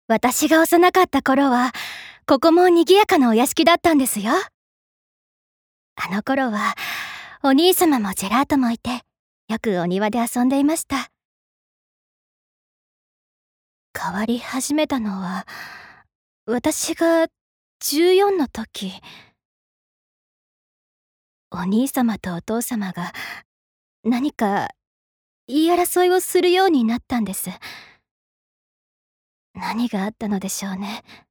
私が幼かった頃は、ここも賑やかなお屋敷だったんですよ。あの頃は、お兄様もジェラートもいて、よくお庭で遊んでいました。変わり始めたのは、私が14の時、お兄様とお父様が何か言い争いをするようになったんです。何があったのでしょうね。